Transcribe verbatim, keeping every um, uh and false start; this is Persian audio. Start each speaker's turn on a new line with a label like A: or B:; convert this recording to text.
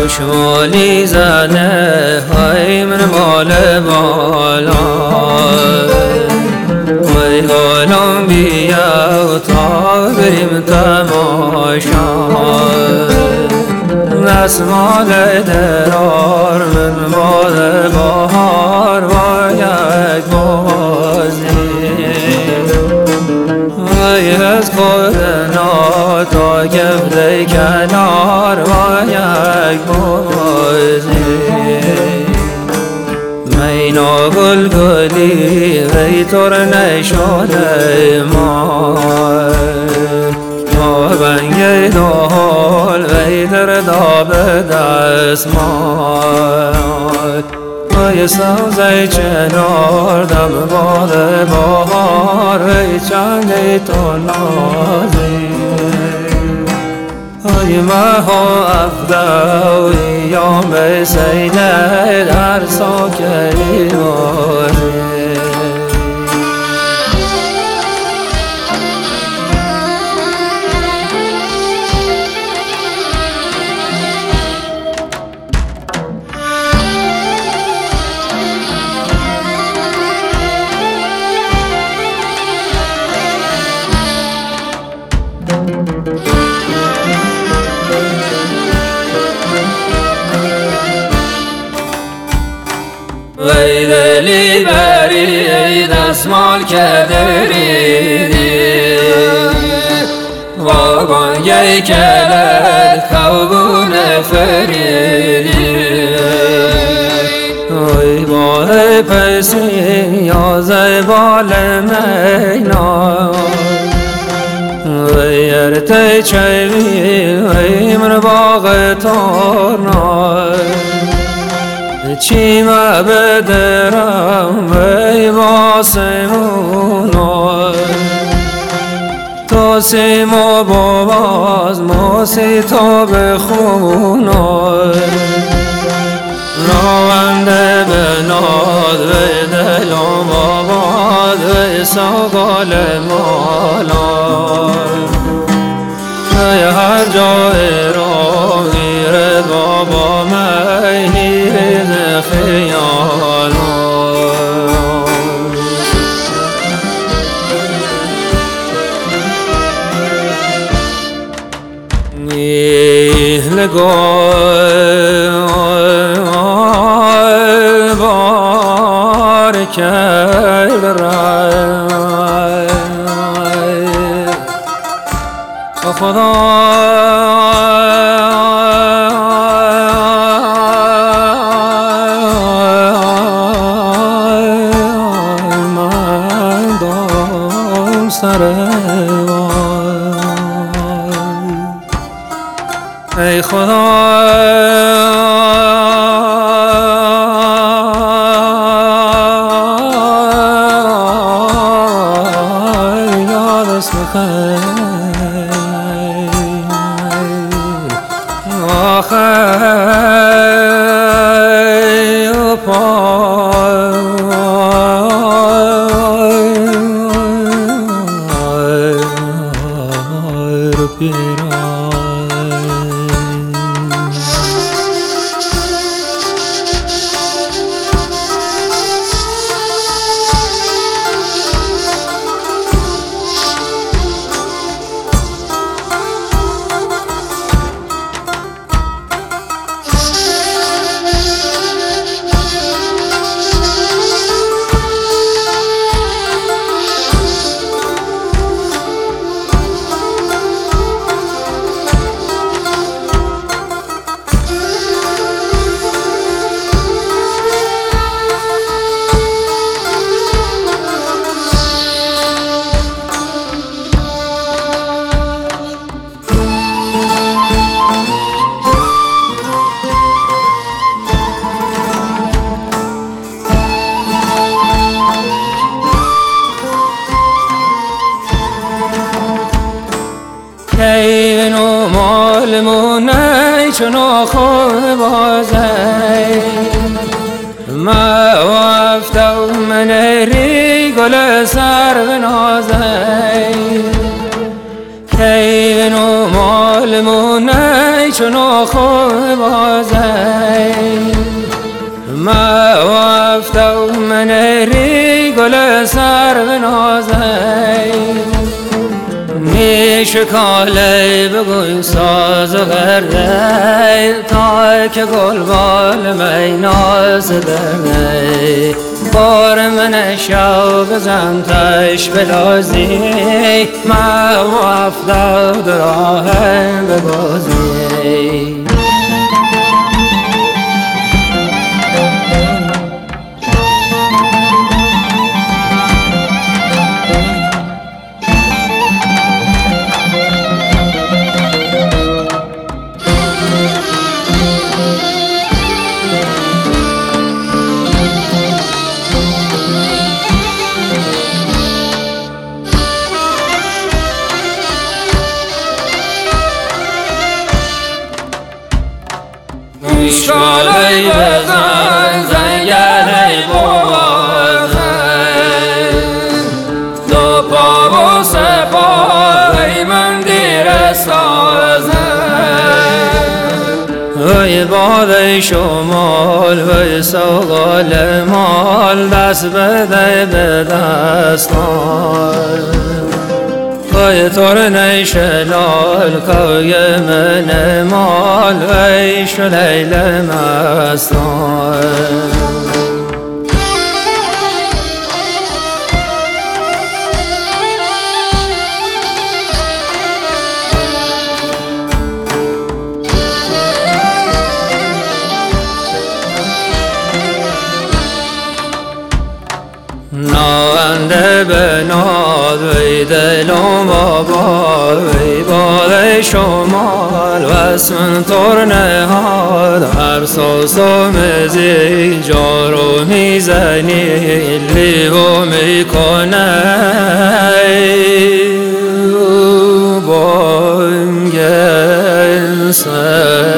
A: خوشحالی زنه های من مال بالا وی حالم بیا تا بریم تماشا دستمال درار من مال بهار و یک بازی وی از خودنا تا گفته کنار و یک بازی مینا گل گلی وی تر نشده ما ما بنگ دال وی در داب دست ما وی سوزه چنار دم باد بهار وی چنگ تو نازی ای مها افدا یام سینه در ساکری باری وی دلی بری دستمال که دریدی و بانگی کلد خوبون فریدی وی باه پسی یازه بال مینا وی ارتی چوی وی من باغ تارنا چیم بدرم وی باسمونا تو سیما باز موسی تا بخونا راونده بناد وی دلم آباد وی ساقال مالا وی هر جای را میره بابا مینی خیال نگاه بار کرد رای خدا ای خدا یاد اسم خیر آخر پای پیران اینو مالمونه چنو خود بازه ما وفتو من ری گل سر بنازه اینو مالمونه چونو خوب بازی ما وفتو من ری گل سر بنازی نیشکالی بگوی ساز و گرده تا که گل بال می ناز درده بار من شو بزن تش بلازی ما وفتو دراهم بگازی شالی بزن زنگلی بازن دو پا و سه پای من دیر سازن وی باد شمال وی سوال مال دست بده به دستان وی ترنه شلال کوی من مال وی شلیل مستان ناونده به ناد وی دلم بابا وی باد شمال و سنتور نهاد هر ساس و مزی جارو میزنی لیو میکنه بانگ سر